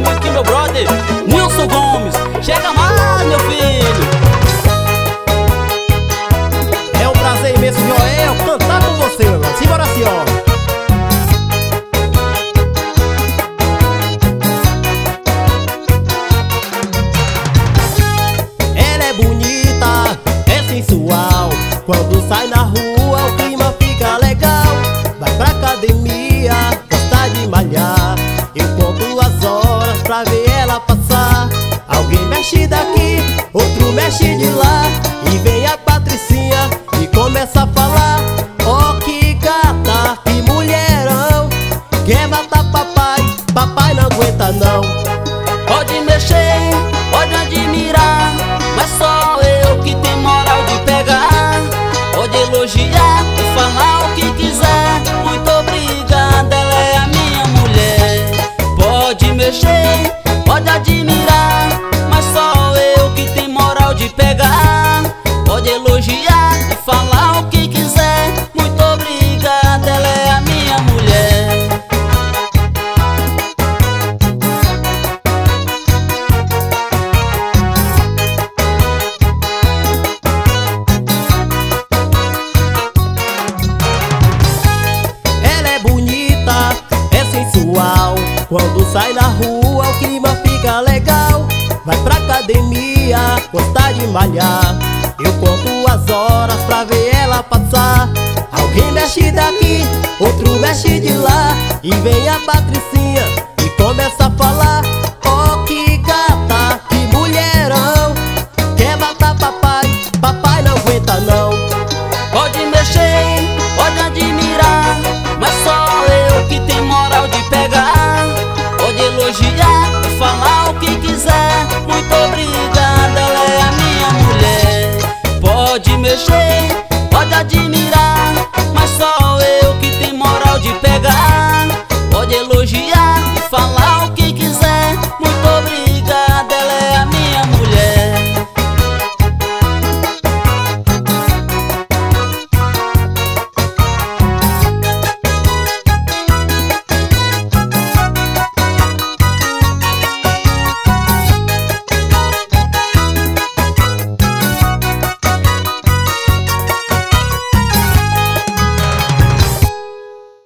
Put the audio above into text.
chamo aqui meu brother Nilson Gomes. Chega mais, meu filho. É um prazer imenso, Joel, cantar com você, meu irmão. Simbora assim, ó. Ela é bonita, é sensual. Quando sai na rua o clima fica legal. Vai pra academia, gosta de malhar. Eu conto as horas pra ver ela passar. Alguém mexe daqui, outro mexe de lá. E vem a Patricinha e começa a falar: ó, que gata, que mulherão. Quer matar papai, papai não aguenta não. Pode mexer, pode admirar, mas só eu que tenho moral de pegar. Pode elogiar e falar o que quiser. Muito obrigada, ela é a minha mulher. Pode mexer, pode admirar, mas só eu que tenho moral de pegar. Pode elogiar e falar o que quiser. Muito obrigada, ela é a minha mulher. Ela é bonita, é sensual. Quando sai na rua o clima fica legal. Vai pra academia, gosta de malhar. Eu conto as horas pra ver ela passar. Alguém mexe daqui, outro mexe de lá. E vem a Patricinha e começa a falar: ó, que gata, que mulherão. Quer matar papai, papai não aguenta não. Pode mexer, pode admirar, mas só eu que tenho moral de pegar. Pode elogiar e falar o que quiser. Muito obrigada, ela é a minha mulher. Pode mexer, pode admirar,